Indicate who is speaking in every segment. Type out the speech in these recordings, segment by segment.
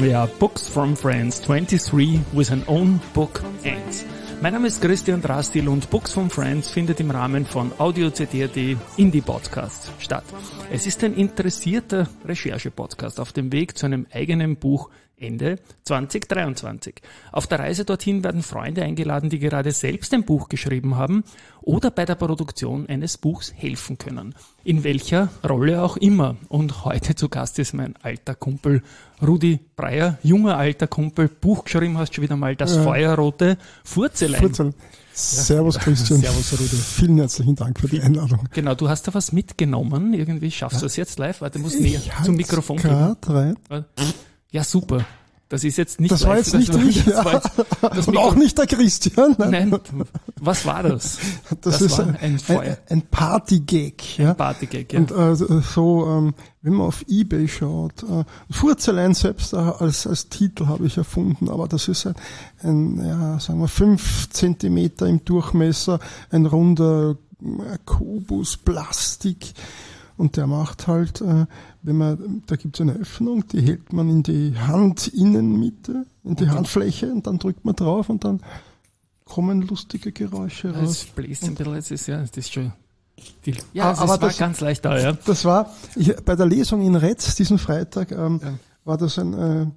Speaker 1: Ja, Books from Friends 23 with an own book ends. Mein Name ist Christian Drastil und Books from Friends findet im Rahmen von AudioCD.at Indie-Podcast statt. Es ist ein interessierter Recherche-Podcast auf dem Weg zu einem eigenen Buch Ende 2023. Auf der Reise dorthin werden Freunde eingeladen, die gerade selbst ein Buch geschrieben haben oder bei der Produktion eines Buchs helfen können. In welcher Rolle auch immer. Und heute zu Gast ist mein alter Kumpel Rudi Breyer, junger alter Kumpel, Buch geschrieben hast schon wieder mal, das feuerrote Furzelein.
Speaker 2: Servus Christian.
Speaker 1: Servus Rudi.
Speaker 2: Vielen herzlichen Dank für die Einladung.
Speaker 1: Genau, du hast da was mitgenommen, irgendwie schaffst du es jetzt live? Warte, du musst näher zum Mikrofon gehen.
Speaker 2: Rein.
Speaker 1: Ja, super. Das ist jetzt nicht
Speaker 2: das war jetzt nicht ich, und auch nicht der Christian.
Speaker 1: Nein, was war das?
Speaker 2: Das ist
Speaker 1: war ein Feuer.
Speaker 2: Ein Partygag. Ja?
Speaker 1: Ein Partygag, ja.
Speaker 2: Und wenn man auf eBay schaut, Furzelein selbst als Titel habe ich erfunden, aber das ist sagen wir 5 Zentimeter im Durchmesser, ein runder Kubus Plastik. Und der macht halt, da gibt es eine Öffnung, die hält man in die Handinnenmitte, in die Handfläche und dann drückt man drauf und dann kommen lustige Geräusche raus.
Speaker 1: Es bläst ein bisschen, das ist schon... aber das war ganz leicht da, ja.
Speaker 2: Das war, bei der Lesung in Retz diesen Freitag, war das ein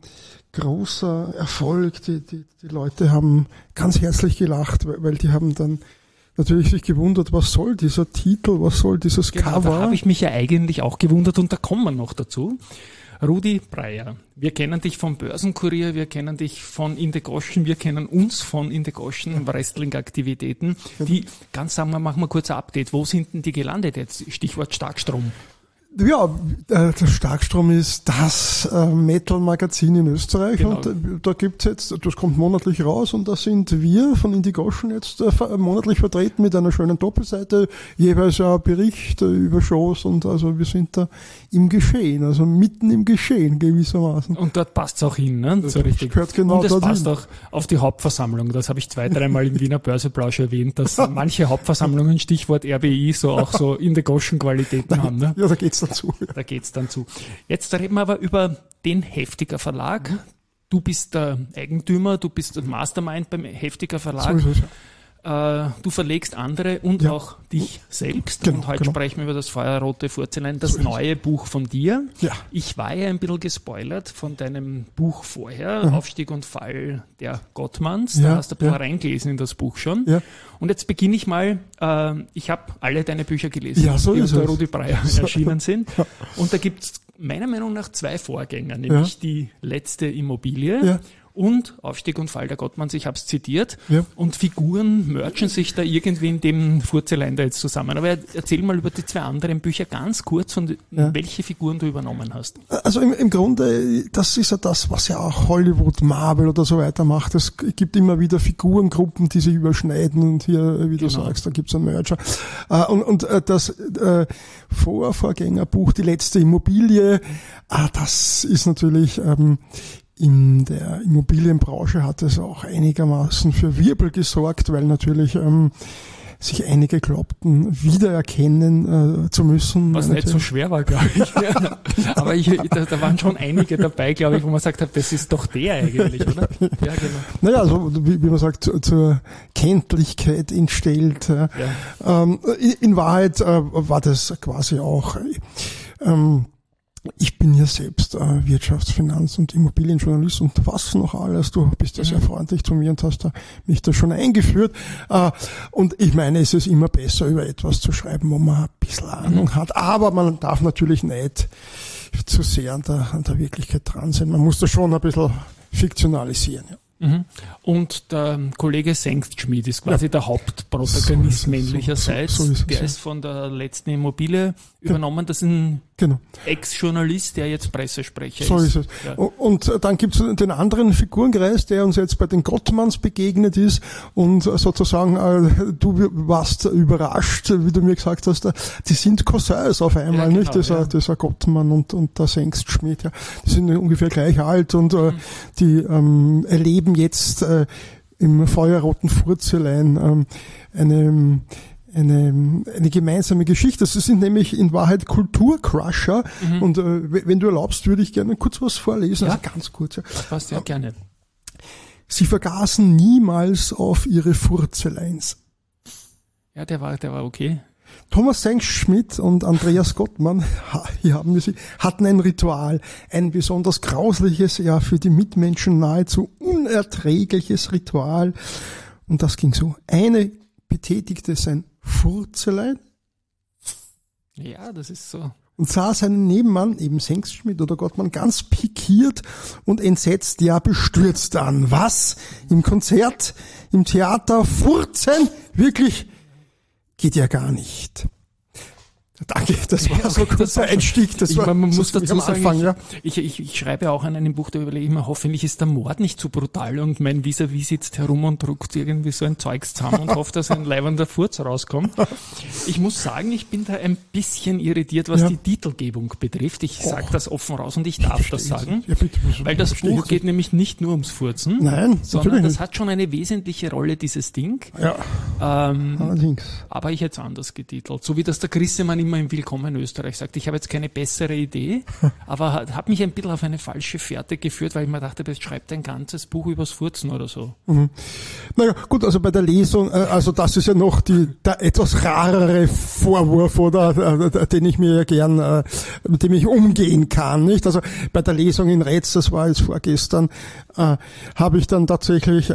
Speaker 2: großer Erfolg. Die Leute haben ganz herzlich gelacht, weil die haben dann natürlich sich gewundert, was soll dieser Titel, was soll dieses Cover?
Speaker 1: Da habe ich mich ja eigentlich auch gewundert und da kommen wir noch dazu. Rudi Breyer, wir kennen dich vom Börsenkurier, wir kennen dich von In the Goschen, wir kennen uns von In the Goschen Wrestling-Aktivitäten. Die, sagen wir kurz ein Update. Wo sind denn die gelandet jetzt? Stichwort Starkstrom.
Speaker 2: Ja, der Starkstrom ist das Metal-Magazin in Österreich, genau. Und da gibt's jetzt, das kommt monatlich raus und da sind wir von Indigoschen jetzt monatlich vertreten mit einer schönen Doppelseite, jeweils ein Bericht über Shows und also wir sind da im Geschehen, also mitten im Geschehen gewissermaßen.
Speaker 1: Und dort passt's auch hin, ne? So richtig.
Speaker 2: Gehört genau
Speaker 1: und es
Speaker 2: dorthin.
Speaker 1: Passt auch auf die Hauptversammlung, das habe ich 2-3 Mal im Wiener Börseplausch erwähnt, dass manche Hauptversammlungen, Stichwort RBI, so auch so Indigoschen-Qualitäten haben, ne?
Speaker 2: Ja, da geht's
Speaker 1: Da geht's dann zu. Jetzt reden wir aber über den Heftiger Verlag. Du bist der Eigentümer, du bist der Mastermind beim Heftiger Verlag.
Speaker 2: So ist es.
Speaker 1: Du verlegst andere und auch dich selbst.
Speaker 2: Genau,
Speaker 1: und heute sprechen wir über das feuerrote Furzelein, das neue Buch von dir.
Speaker 2: Ja.
Speaker 1: Ich war ja ein bisschen gespoilert von deinem Buch vorher, Aufstieg und Fall der Gottmanns. Da hast du ein bisschen reingelesen in das Buch schon. Ja. Und jetzt beginne ich mal, ich habe alle deine Bücher gelesen, die unter Rudi Breyer erschienen sind. Ja. Und da gibt's meiner Meinung nach 2 Vorgänger, nämlich die letzte Immobilie und Aufstieg und Fall der Gottmanns, ich habe es zitiert, und Figuren mergen sich da irgendwie in dem Furzelein da jetzt zusammen. Aber erzähl mal über die 2 anderen Bücher ganz kurz, von welche Figuren du übernommen hast.
Speaker 2: Also im Grunde, das ist ja das, was ja auch Hollywood, Marvel oder so weiter macht. Es gibt immer wieder Figurengruppen, die sich überschneiden und hier, wie du sagst, da gibt's einen Merger. Und das Vorgängerbuch, die letzte Immobilie, das ist natürlich... in der Immobilienbranche hat es auch einigermaßen für Wirbel gesorgt, weil natürlich sich einige glaubten, wiedererkennen zu müssen.
Speaker 1: Was nicht so schwer war, glaube ich. Aber da waren schon einige dabei, glaube ich, wo man sagt hat, das ist doch der eigentlich, oder? Ja, genau.
Speaker 2: Naja, also wie man sagt, zur Kenntlichkeit entstellt. Ja. In Wahrheit war das quasi auch... ich bin ja selbst Wirtschafts-, Finanz- und Immobilienjournalist und was noch alles. Du bist ja sehr freundlich zu mir und hast mich da schon eingeführt. Und ich meine, es ist immer besser, über etwas zu schreiben, wo man ein bisschen Ahnung hat. Aber man darf natürlich nicht zu sehr an der Wirklichkeit dran sein. Man muss da schon ein bisschen fiktionalisieren. Ja.
Speaker 1: Und der Kollege Sengstschmied ist quasi der Hauptprotagonist männlicherseits. Der ist von der letzten Immobilie übernommen. Das ist ein Ex-Journalist, der jetzt Pressesprecher ist.
Speaker 2: So ist es. Ja. Und dann gibt es den anderen Figurenkreis, der uns jetzt bei den Gottmanns begegnet ist und sozusagen, du warst überrascht, wie du mir gesagt hast, die sind Cousins auf einmal, nicht? Dieser Gottmann und der Sengstschmied. Ja. Die sind ungefähr gleich alt und die erleben jetzt im feuerroten Furzelein eine gemeinsame Geschichte. Das sind nämlich in Wahrheit Kulturcrusher. Und wenn du erlaubst, würde ich gerne kurz was vorlesen.
Speaker 1: Ja.
Speaker 2: Also ganz kurz. Ja.
Speaker 1: Das passt ja gerne.
Speaker 2: Sie vergaßen niemals auf ihre Furzeleins.
Speaker 1: Ja, der war okay.
Speaker 2: Thomas Sengschmidt und Andreas Gottmann, hier haben wir sie, hatten ein Ritual, ein besonders grausliches, ja für die Mitmenschen nahezu unerträgliches Ritual. Und das ging so. Eine betätigte sein Furzelein.
Speaker 1: Ja, das ist so.
Speaker 2: Und sah seinen Nebenmann, eben Sengschmidt oder Gottmann, ganz pikiert und entsetzt, ja bestürzt an. Was? Im Konzert, im Theater furzen? Wirklich? Geht ja gar nicht. Danke, das war so ein kurzer Einstieg. Das war,
Speaker 1: man muss dazu sagen,
Speaker 2: Anfang, ja.
Speaker 1: ich schreibe auch an einem Buch, da überlege ich mir, hoffentlich ist der Mord nicht zu brutal und mein Vis-à-vis sitzt herum und druckt irgendwie so ein Zeugs zusammen und hofft, dass ein leibender Furz rauskommt. Ich muss sagen, ich bin da ein bisschen irritiert, was die Titelgebung betrifft. Ich sage das offen raus und ich darf das sagen, weil das Buch geht nämlich nicht nur ums Furzen,
Speaker 2: Nein,
Speaker 1: sondern das hat schon eine wesentliche Rolle, dieses Ding.
Speaker 2: Ja, allerdings.
Speaker 1: Aber ich hätte es anders getitelt. So wie das der Grissemann immer im Willkommen in Österreich sagt, ich habe jetzt keine bessere Idee, aber hat mich ein bisschen auf eine falsche Fährte geführt, weil ich mir dachte, jetzt schreibt ein ganzes Buch übers Furzen oder so.
Speaker 2: Mhm. Naja, gut, also bei der Lesung, also das ist ja noch der etwas rarere Vorwurf, oder, den ich mir ja gern, mit dem ich umgehen kann, nicht? Also bei der Lesung in Retz, das war jetzt vorgestern, habe ich dann tatsächlich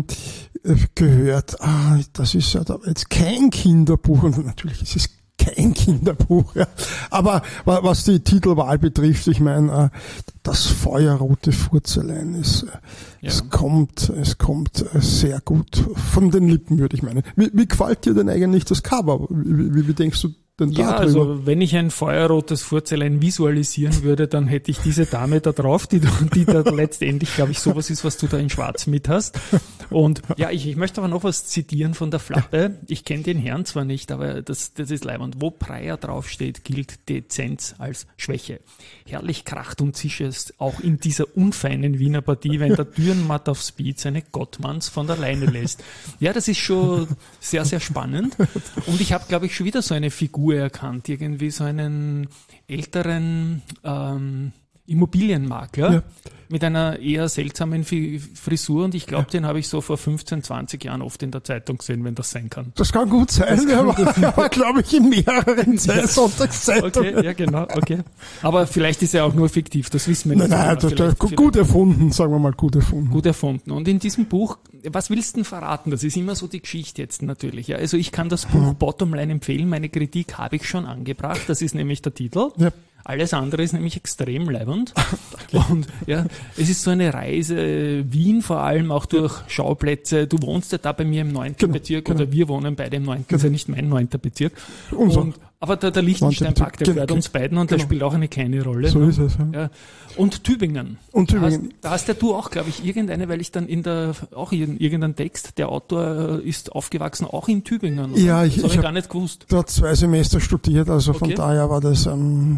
Speaker 2: gehört, das ist ja jetzt kein Kinderbuch, und natürlich ist es kein Kinderbuch, ja. Aber was die Titelwahl betrifft, ich meine, das feuerrote Furzelein ist, es kommt sehr gut von den Lippen, würde ich meinen. Wie gefällt dir denn eigentlich das Cover? Wie denkst du denn da
Speaker 1: drüber? Also wenn ich ein feuerrotes Furzelein visualisieren würde, dann hätte ich diese Dame da drauf, die da letztendlich, glaube ich, sowas ist, was du da in Schwarz mit hast. Und ja, ich möchte aber noch was zitieren von der Flappe. Ich kenne den Herrn zwar nicht, aber das ist leibend. Wo Breyer draufsteht, gilt Dezenz als Schwäche. Herrlich kracht und zischt es auch in dieser unfeinen Wiener Partie, wenn der Dürrenmatt auf Speed seine Gottmanns von der Leine lässt. Ja, das ist schon sehr, sehr spannend. Und ich habe, glaube ich, schon wieder so eine Figur erkannt, irgendwie so einen älteren Immobilienmakler mit einer eher seltsamen Frisur, und ich glaube, den habe ich so vor 15, 20 Jahren oft in der Zeitung gesehen, wenn das sein kann.
Speaker 2: Das kann gut sein, der war, glaube ich, in mehreren Sonntagszeitungen.
Speaker 1: Okay, ja genau, okay. Aber vielleicht ist er auch nur fiktiv, das wissen wir nicht.
Speaker 2: Nein, gut erfunden, sagen wir mal, gut erfunden.
Speaker 1: Gut erfunden. Und in diesem Buch, was willst du denn verraten? Das ist immer so die Geschichte jetzt natürlich. Ja. Also ich kann das Buch Bottomline empfehlen, meine Kritik habe ich schon angebracht, das ist nämlich der Titel. Ja. Alles andere ist nämlich extrem leibend. Und ja, es ist so eine Reise, Wien vor allem, auch durch Schauplätze. Du wohnst ja da bei mir im 9. Bezirk, oder wir wohnen beide im 9. Das ist ja nicht mein 9. Bezirk. Aber der Liechtenstein-Park, der gehört uns beiden, und der spielt auch eine kleine Rolle.
Speaker 2: So ist es,
Speaker 1: ja. Und Tübingen. Da hast ja du auch, glaube ich, irgendeine, weil ich dann auch irgendein Text, der Autor ist aufgewachsen, auch in Tübingen. Oder?
Speaker 2: Ja,
Speaker 1: das habe ich gar nicht gewusst.
Speaker 2: Dort 2 Semester studiert, also von daher war das,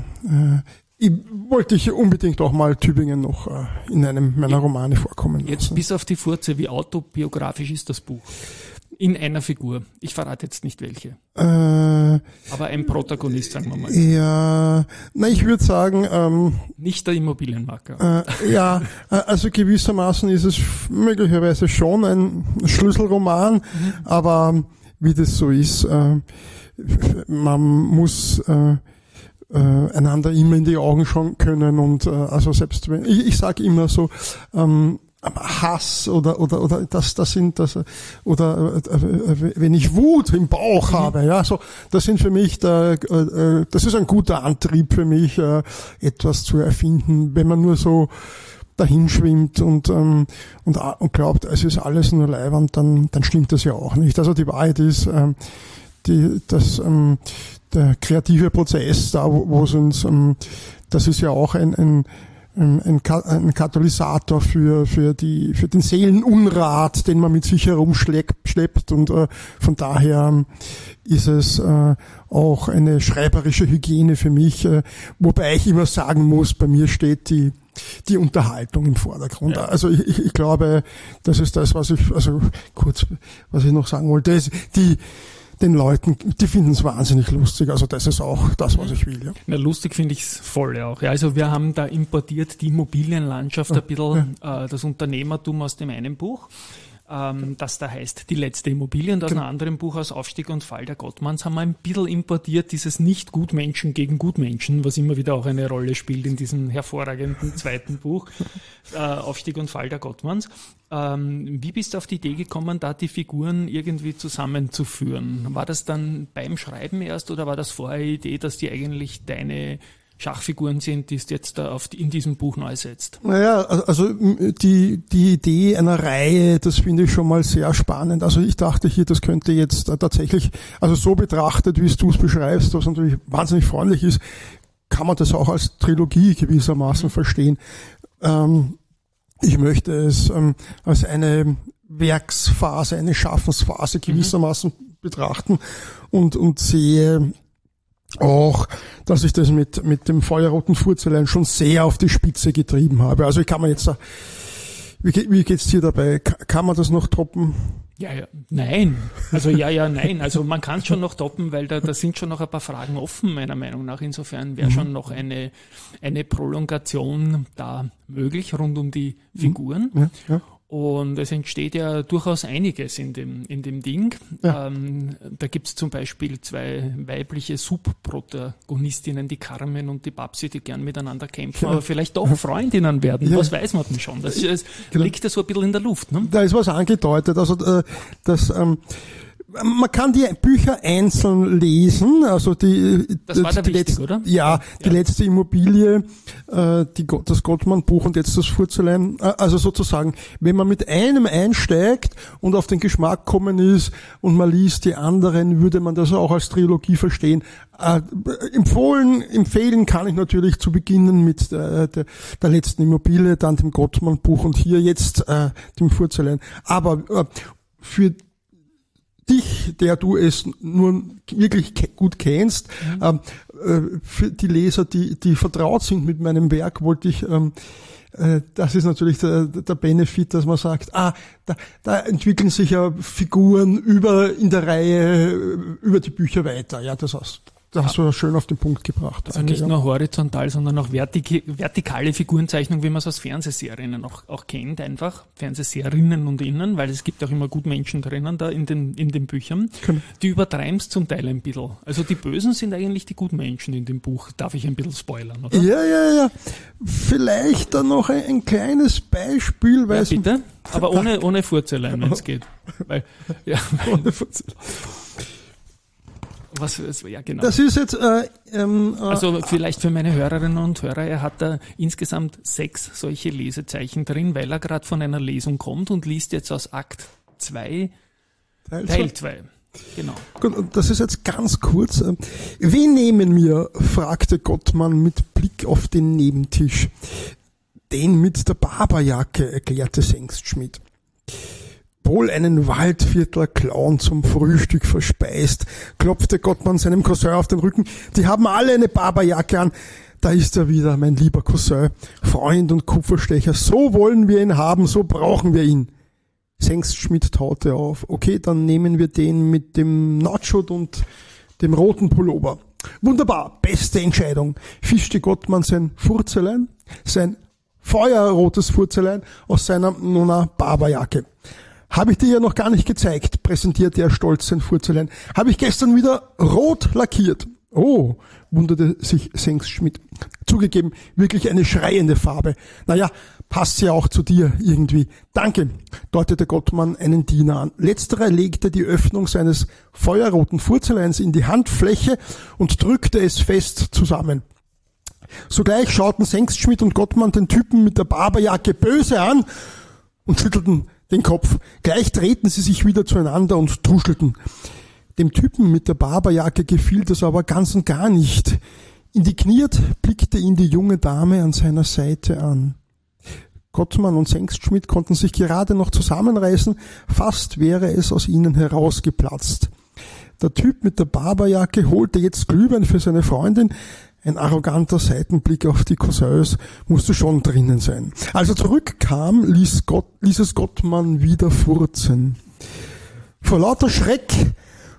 Speaker 2: wollte ich unbedingt auch mal Tübingen noch in einem meiner Romane vorkommen lassen.
Speaker 1: Jetzt bis auf die Furze, wie autobiografisch ist das Buch? In einer Figur. Ich verrate jetzt nicht welche. Aber ein Protagonist, sagen wir mal.
Speaker 2: Ja, ich würde sagen...
Speaker 1: nicht der Immobilienmakler.
Speaker 2: Also gewissermaßen ist es möglicherweise schon ein Schlüsselroman, aber wie das so ist, man muss... einander immer in die Augen schauen können, und also selbst wenn ich sage immer so, Hass oder wenn ich Wut im Bauch habe, ja, so, das sind für mich das ist ein guter Antrieb für mich, etwas zu erfinden. Wenn man nur so dahin schwimmt und glaubt, es ist alles nur leiwand, dann stimmt das ja auch nicht. Also die Wahrheit ist, der kreative Prozess, da wo es uns, das ist ja auch ein Katalysator für den Seelenunrat, den man mit sich herumschleppt, und von daher ist es auch eine schreiberische Hygiene für mich, wobei ich immer sagen muss, bei mir steht die Unterhaltung im Vordergrund. Ja. Also ich glaube, das ist das, was ich noch sagen wollte, den Leuten, die finden es wahnsinnig lustig. Also das ist auch das, was ich will. Ja.
Speaker 1: Na, lustig finde ich es voll auch. Ja, also wir haben da importiert die Immobilienlandschaft ein bisschen, das Unternehmertum aus dem einen Buch, das da heißt Die letzte Immobilie, und aus einem anderen Buch, aus Aufstieg und Fall der Gottmanns, haben wir ein bisschen importiert dieses Nicht-Gutmenschen gegen Gutmenschen, was immer wieder auch eine Rolle spielt in diesem hervorragenden zweiten Buch, Aufstieg und Fall der Gottmanns. Wie bist du auf die Idee gekommen, da die Figuren irgendwie zusammenzuführen? War das dann beim Schreiben erst, oder war das vorher eine Idee, dass die eigentlich deine Schachfiguren sind, die es jetzt da in diesem Buch neu setzt?
Speaker 2: Naja, also die Idee einer Reihe, das finde ich schon mal sehr spannend. Also ich dachte hier, das könnte jetzt tatsächlich, also so betrachtet, wie es du es beschreibst, was natürlich wahnsinnig freundlich ist, kann man das auch als Trilogie gewissermaßen verstehen. Ich möchte es als eine Werksphase, eine Schaffensphase gewissermaßen betrachten und sehe auch, dass ich das mit dem feuerroten Furzelein schon sehr auf die Spitze getrieben habe. Also ich kann man jetzt da, wie geht's dir dabei? Kann man das noch toppen?
Speaker 1: Ja, nein. Also nein. Also man kann es schon noch toppen, weil da sind schon noch ein paar Fragen offen, meiner Meinung nach. Insofern wäre schon noch eine Prolongation da möglich rund um die Figuren. Ja. Und es entsteht ja durchaus einiges in dem Ding. Ja. Da gibt's zum Beispiel 2 weibliche Subprotagonistinnen, die Carmen und die Babsi, die gern miteinander kämpfen, aber vielleicht doch Freundinnen werden. Ja. Was weiß man denn schon? Das liegt ja so ein bisschen in der Luft. Ne?
Speaker 2: Da ist was angedeutet. Also man kann die Bücher einzeln lesen, also
Speaker 1: das war da wichtig, oder?
Speaker 2: Ja, die letzte Immobilie, das Gottmann-Buch und jetzt das Furzelein. Also sozusagen, wenn man mit einem einsteigt und auf den Geschmack kommen ist und man liest die anderen, würde man das auch als Trilogie verstehen. Empfehlen kann ich natürlich zu beginnen mit der letzten Immobilie, dann dem Gottmann-Buch und hier jetzt dem Furzelein. Aber für dich, der du es nur wirklich gut kennst, für die Leser, die vertraut sind mit meinem Werk, wollte ich, das ist natürlich der Benefit, dass man sagt, da entwickeln sich ja Figuren in der Reihe über die Bücher weiter. Ja, das hast du ja schön auf den Punkt gebracht.
Speaker 1: Also nicht nur horizontal, sondern auch vertikale Figurenzeichnung, wie man es aus Fernsehserien auch kennt, einfach. Fernsehserinnen und Innen, weil es gibt auch immer Gutmenschen drinnen da in den Büchern. Genau. Die übertreiben es zum Teil ein bisschen. Also die Bösen sind eigentlich die Gutmenschen in dem Buch. Darf ich ein bisschen spoilern, oder?
Speaker 2: Ja. Vielleicht dann noch ein kleines Beispiel, weil
Speaker 1: bitte? Aber ohne Furzelein, wenn es geht. Ohne Furzelein. Ja, genau.
Speaker 2: Das ist jetzt,
Speaker 1: also vielleicht für meine Hörerinnen und Hörer, er hat da insgesamt 6 solche Lesezeichen drin, weil er gerade von einer Lesung kommt und liest jetzt aus Akt 2, Teil 2. Genau.
Speaker 2: Gut, und das ist jetzt ganz kurz. Wen nehmen wir? Fragte Gottmann mit Blick auf den Nebentisch. Den mit der Barberjacke, erklärte Sengstschmidt. Wohl einen Waldviertler Clown zum Frühstück verspeist, klopfte Gottmann seinem Cousin auf den Rücken. Die haben alle eine Barberjacke an. Da ist er wieder, mein lieber Cousin, Freund und Kupferstecher. So wollen wir ihn haben, so brauchen wir ihn. Sengstschmidt taute auf. Okay, dann nehmen wir den mit dem Nachos und dem roten Pullover. Wunderbar, beste Entscheidung. Fischte Gottmann sein Furzelein, sein feuerrotes Furzelein aus seiner Barberjacke. Habe ich dir ja noch gar nicht gezeigt, präsentierte er stolz sein Furzelein. Habe ich gestern wieder rot lackiert. Oh, wunderte sich Sengstschmidt. Zugegeben, wirklich eine schreiende Farbe. Naja, passt ja auch zu dir irgendwie. Danke, deutete Gottmann einen Diener an. Letzterer legte die Öffnung seines feuerroten Furzeleins in die Handfläche und drückte es fest zusammen. Sogleich schauten Sengstschmidt und Gottmann den Typen mit der Barberjacke böse an und schüttelten den Kopf. Gleich drehten sie sich wieder zueinander und tuschelten. Dem Typen mit der Barberjacke gefiel das aber ganz und gar nicht. Indigniert blickte ihn die junge Dame an seiner Seite an. Gottmann und Sengstschmidt konnten sich gerade noch zusammenreißen, fast wäre es aus ihnen herausgeplatzt. Der Typ mit der Barberjacke holte jetzt Glühwein für seine Freundin. Ein arroganter Seitenblick auf die Cousins musste schon drinnen sein. Als er zurückkam, ließ es Gottmann wieder furzen. Vor lauter Schreck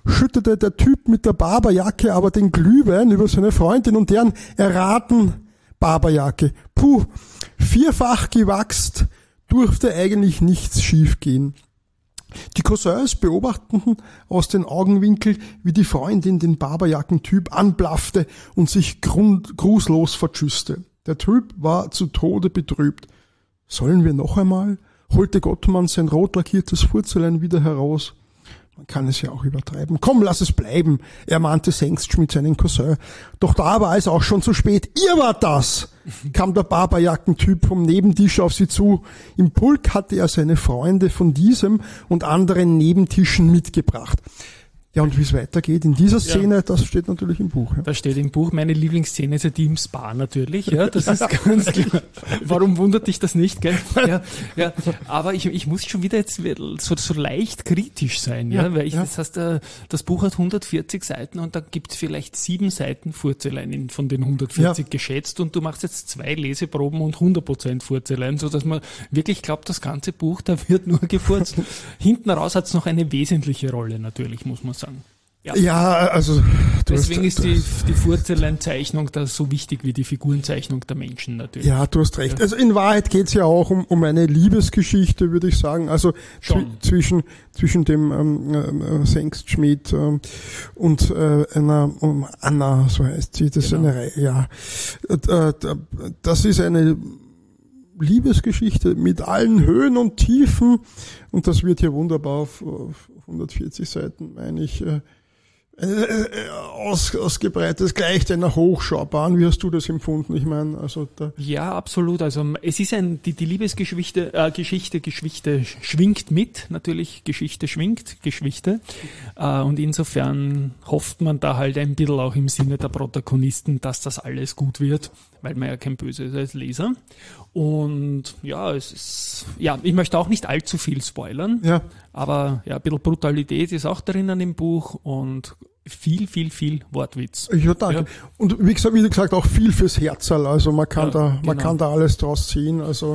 Speaker 2: schüttete der Typ mit der Barberjacke aber den Glühwein über seine Freundin und deren erraten Barberjacke. Puh, vierfach gewachst, durfte eigentlich nichts schiefgehen. Die Cousins beobachteten aus den Augenwinkeln, wie die Freundin den Barberjackentyp anblaffte und sich grußlos vertschüsste. Der Typ war zu Tode betrübt. Sollen wir noch einmal? Holte Gottmann sein rot lackiertes Furzelein wieder heraus. Man kann es ja auch übertreiben. Komm, lass es bleiben, ermahnte Sengstschmidt seinen Cousin. Doch da war es auch schon zu spät. Ihr wart das! Kam der Barberjackentyp vom Nebentisch auf sie zu. Im Pulk hatte er seine Freunde von diesem und anderen Nebentischen mitgebracht. Ja, und wie es weitergeht in dieser Szene, das steht natürlich im Buch. Ja.
Speaker 1: Das steht im Buch. Meine Lieblingsszene ist ja die im Spa natürlich. Ja, das ist ganz klar. Warum wundert dich das nicht, gell? Ja. Aber ich muss schon wieder jetzt so leicht kritisch sein, ja, weil das heißt, das Buch hat 140 Seiten und da gibt es vielleicht 7 Seiten Furzelein von den 140 geschätzt und du machst jetzt 2 Leseproben und 100% Furzelein, sodass man wirklich glaubt, das ganze Buch, da wird nur gefurzt. Hinten raus hat es noch eine wesentliche Rolle natürlich, muss man sagen.
Speaker 2: Ja, also
Speaker 1: deswegen ist die Furzelein-Zeichnung da so wichtig wie die Figurenzeichnung der Menschen natürlich.
Speaker 2: Ja, du hast recht. Ja. Also in Wahrheit geht's ja auch um eine Liebesgeschichte, würde ich sagen. Also zwischen dem Sengstschmidt und Anna, so heißt sie. Das ist eine Reihe. Ja, das ist eine Liebesgeschichte mit allen Höhen und Tiefen und das wird hier wunderbar auf 140 Seiten, meine ich, ausgebreitet, gleicht einer Hochschaubahn. Wie hast du das empfunden? Ich meine, also
Speaker 1: ja, absolut. Also es ist die Liebesgeschichte, Geschichte schwingt mit, natürlich Geschichte schwingt, Geschwichte. Und insofern hofft man da halt ein bisschen auch im Sinne der Protagonisten, dass das alles gut wird, weil man ja kein Böse ist als Leser. Und ja, ich möchte auch nicht allzu viel spoilern, aber ja, ein bisschen Brutalität ist auch drinnen im Buch und viel Wortwitz.
Speaker 2: Ja, danke. Ja. Und wie gesagt, auch viel fürs Herzerl. Also man kann da alles draus ziehen. Also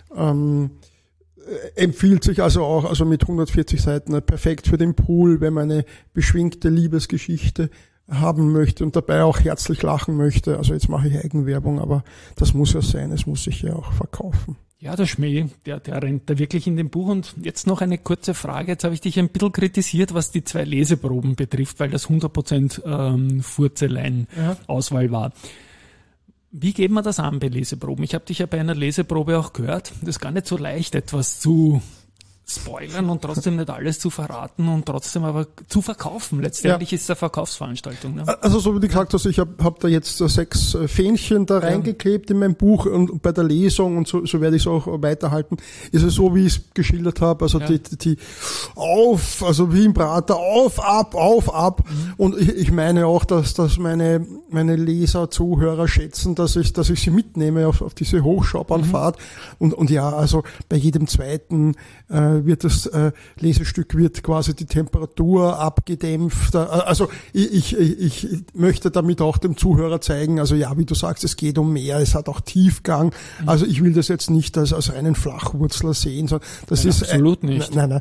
Speaker 2: empfiehlt sich also auch, mit 140 Seiten perfekt für den Pool, wenn man eine beschwingte Liebesgeschichte haben möchte und dabei auch herzlich lachen möchte. Also jetzt mache ich Eigenwerbung, aber das muss ja sein, es muss sich ja auch verkaufen.
Speaker 1: Ja, der Schmäh, der rennt da wirklich in dem Buch. Und jetzt noch eine kurze Frage. Jetzt habe ich dich ein bisschen kritisiert, was die 2 Leseproben betrifft, weil das 100% Furzelein-Auswahl war. Wie geht man das an bei Leseproben? Ich habe dich ja bei einer Leseprobe auch gehört. Das ist gar nicht so leicht, etwas zu spoilern und trotzdem nicht alles zu verraten und trotzdem aber zu verkaufen. Letztendlich ist es eine Verkaufsveranstaltung. Ne?
Speaker 2: Also so wie du gesagt hast, ich hab da jetzt 6 Fähnchen da reingeklebt in mein Buch und bei der Lesung und so werde ich es auch weiterhalten. Ist es so, wie ich es geschildert habe, also die also wie im Prater, auf, ab. Und ich meine auch, dass meine Leser, Zuhörer schätzen, dass ich sie mitnehme auf diese Hochschaubahnfahrt. Und ja, also bei jedem zweiten wird das Lesestück quasi die Temperatur abgedämpft. Also ich möchte damit auch dem Zuhörer zeigen, also ja, wie du sagst, es geht um mehr, es hat auch Tiefgang. Also ich will das jetzt nicht als reinen Flachwurzler sehen, sondern das ist
Speaker 1: absolut nicht.
Speaker 2: Nein.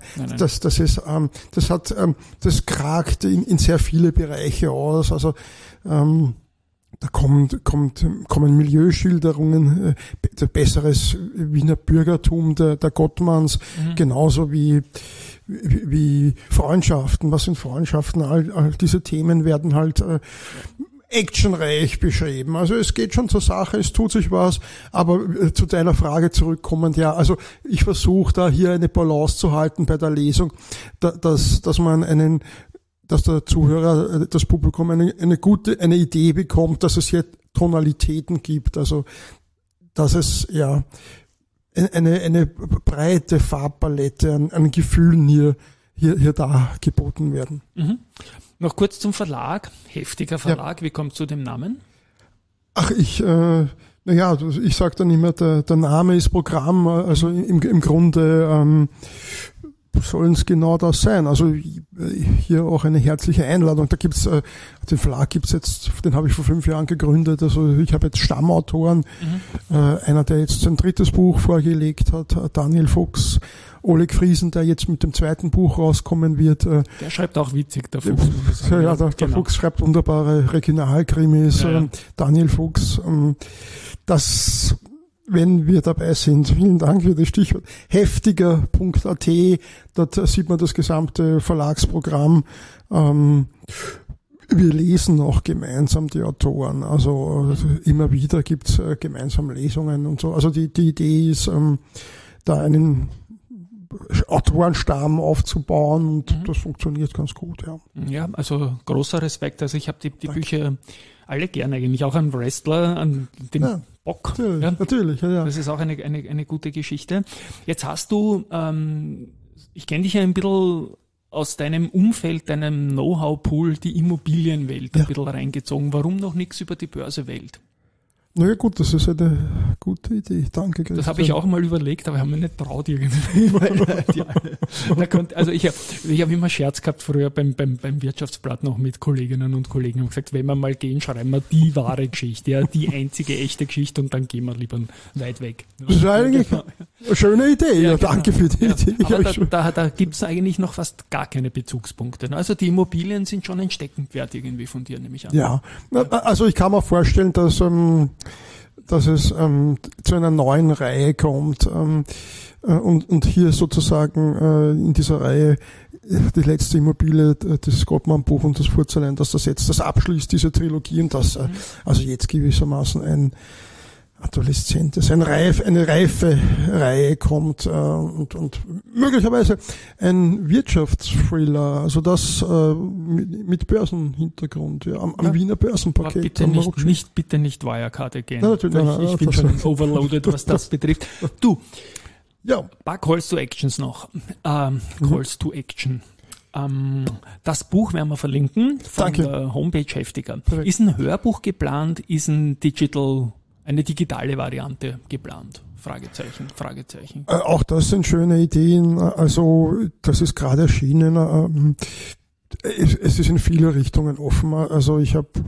Speaker 2: Das kragt in sehr viele Bereiche aus. Also da kommen Milieuschilderungen, besseres Wiener Bürgertum der Gottmanns, genauso wie Freundschaften. Was sind Freundschaften? All diese Themen werden halt actionreich beschrieben. Also es geht schon zur Sache, es tut sich was, aber zu deiner Frage zurückkommend, ja, also ich versuche da hier eine Balance zu halten bei der Lesung, dass der Zuhörer, das Publikum eine Idee bekommt, dass es hier Tonalitäten gibt, also dass es ja eine breite Farbpalette an Gefühlen hier dargeboten werden.
Speaker 1: Mhm. Noch kurz zum Verlag, heftiger Verlag, Wie kommt zu dem Namen?
Speaker 2: Ach, ich sage dann immer, der Name ist Programm, also im Grunde sollen es genau das sein. Also hier auch eine herzliche Einladung. Da gibt's den Verlag gibt's jetzt, den habe ich vor 5 Jahren gegründet. Also ich habe jetzt Stammautoren. Einer, der jetzt sein 3. Buch vorgelegt hat, Daniel Fuchs, Oleg Friesen, der jetzt mit dem 2. Buch rauskommen wird. Der
Speaker 1: schreibt auch witzig, der Fuchs.
Speaker 2: Ja, der Fuchs schreibt wunderbare Regionalkrimis. Ja. Daniel Fuchs. Wenn wir dabei sind, vielen Dank für das Stichwort, heftiger.at, dort sieht man das gesamte Verlagsprogramm. Wir lesen auch gemeinsam die Autoren, also immer wieder gibt's gemeinsam Lesungen und so. Also die Idee ist, da einen Autorenstamm aufzubauen und das funktioniert ganz gut, ja.
Speaker 1: Ja, also großer Respekt, also ich habe die Bücher alle gern eigentlich, auch an Wrestler, an den Bock.
Speaker 2: Natürlich, ja.
Speaker 1: Das ist auch eine gute Geschichte. Jetzt hast du, ich kenne dich ja ein bisschen aus deinem Umfeld, deinem Know-how-Pool, die Immobilienwelt ein bisschen reingezogen. Warum noch nichts über die Börsewelt?
Speaker 2: Naja gut, das ist eine gute Idee. Danke, Christian.
Speaker 1: Das habe ich auch mal überlegt, aber ich habe mir nicht traut irgendwie. Also ich hab immer Scherz gehabt früher beim Wirtschaftsblatt noch mit Kolleginnen und Kollegen und gesagt, wenn wir mal gehen, schreiben wir die wahre Geschichte, ja, die einzige echte Geschichte und dann gehen wir lieber weit weg.
Speaker 2: Das ist eigentlich eine schöne Idee. Ja, danke für die Idee.
Speaker 1: Aber da gibt's eigentlich noch fast gar keine Bezugspunkte. Also die Immobilien sind schon ein Steckenpferd irgendwie von dir, nehme ich an.
Speaker 2: Ja, also ich kann mir vorstellen, dass es zu einer neuen Reihe kommt und hier sozusagen in dieser Reihe die letzte Immobilie, das Gottmann-Buch und das Furzerlein, dass das jetzt das abschließt, diese Trilogie und das also jetzt gewissermaßen ein adoleszentes, eine reife Reihe kommt und möglicherweise ein Wirtschaftsthriller, also das mit Börsenhintergrund, ja, am Wiener Börsenpaket.
Speaker 1: Bitte nicht Wirecard gehen. Ja, ich bin schon overloaded, was das betrifft. Du, paar Calls to Actions noch. Calls to Action. Das Buch werden wir verlinken von der Homepage Heftiger. Perfekt. Ist ein Hörbuch geplant? Ist eine digitale Variante geplant? Fragezeichen.
Speaker 2: Auch das sind schöne Ideen. Also das ist gerade erschienen. Es ist in viele Richtungen offen. Also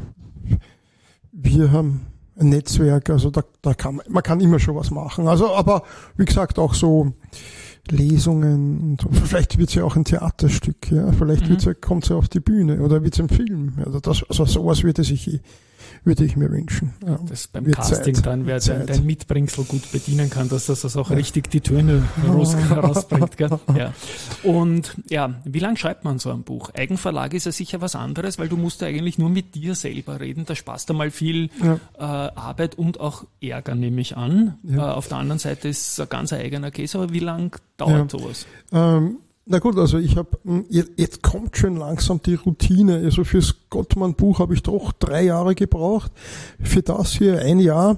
Speaker 2: wir haben ein Netzwerk. Also man kann immer schon was machen. Also aber wie gesagt auch so Lesungen und so. Vielleicht wird es ja auch ein Theaterstück. Ja, vielleicht kommt es ja auf die Bühne oder wird es ein Film. Also sowas würde ich mir wünschen. Ja,
Speaker 1: das beim Casting Zeit, dann, wer dein Mitbringsel gut bedienen kann, dass das auch richtig die Töne rausbringt. Gell? Ja. Und wie lange schreibt man so ein Buch? Eigenverlag ist ja sicher was anderes, weil du musst ja eigentlich nur mit dir selber reden. Da sparst du mal viel Arbeit und auch Ärger, nehme ich an. Ja. Auf der anderen Seite ist es ein ganz eigener Case, aber wie lang dauert sowas?
Speaker 2: Na gut, also jetzt kommt schon langsam die Routine. Also fürs Gottmann-Buch habe ich doch 3 Jahre gebraucht. Für das hier 1 Jahr.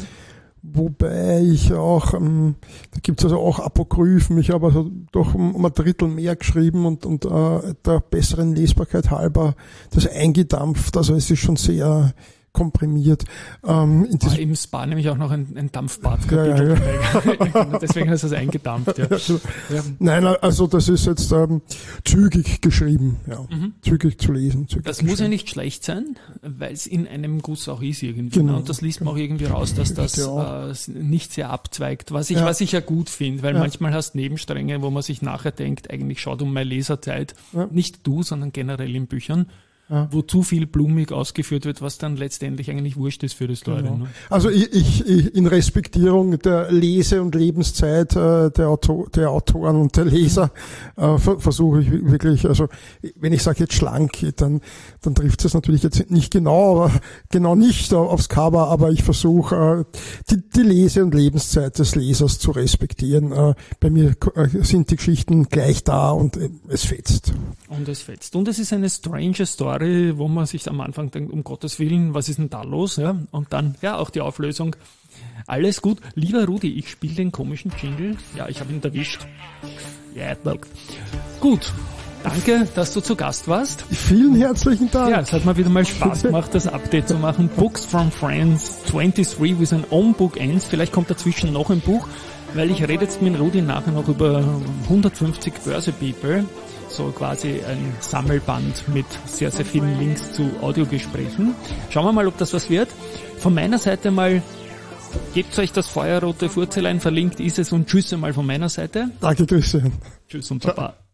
Speaker 2: Wobei ich auch, da gibt's also auch Apokryphen. Ich habe also doch um ein Drittel mehr geschrieben und der besseren Lesbarkeit halber das eingedampft. Also es ist schon sehr komprimiert.
Speaker 1: Im Spa nämlich auch noch ein Dampfbad-Kapitel. Ja. Deswegen hast du es eingedampft. Ja.
Speaker 2: Nein, also das ist jetzt zügig geschrieben, zügig zu lesen.
Speaker 1: Das muss ja nicht schlecht sein, weil es in einem Guss auch ist irgendwie. Genau. Und das liest man auch irgendwie raus, dass das nicht sehr abzweigt, was ich ja gut finde, weil manchmal hast du Nebenstränge, wo man sich nachher denkt, eigentlich schaut um meine Leserzeit, nicht du, sondern generell in Büchern. Wo zu viel blumig ausgeführt wird, was dann letztendlich eigentlich wurscht ist für die Story. Genau. Ne?
Speaker 2: Also ich in Respektierung der Lese- und Lebenszeit der Autoren und der Leser versuche ich wirklich, also wenn ich sage jetzt schlank, dann trifft es natürlich jetzt nicht genau nicht aufs Cover, aber ich versuche die Lese- und Lebenszeit des Lesers zu respektieren. Bei mir sind die Geschichten gleich da und es fetzt.
Speaker 1: Und es ist eine strange Story, wo man sich am Anfang denkt, um Gottes Willen, was ist denn da los? Ja? Und dann, auch die Auflösung. Alles gut. Lieber Rudi, ich spiele den komischen Jingle. Ja, ich habe ihn erwischt. Ja, gut. Danke, dass du zu Gast warst.
Speaker 2: Vielen herzlichen Dank.
Speaker 1: Ja, es hat mir wieder mal Spaß gemacht, das Update zu machen. Books from Friends 23 with an own book ends. Vielleicht kommt dazwischen noch ein Buch. weil ich rede jetzt mit Rudi nachher noch über 150 Börse-People, so quasi ein Sammelband mit sehr, sehr vielen Links zu Audiogesprächen. Schauen wir mal, ob das was wird. Von meiner Seite mal, gebt euch das feuerrote Furzelein, verlinkt ist es und tschüss einmal von meiner Seite.
Speaker 2: Danke, Grüße.
Speaker 1: Tschüss und Baba.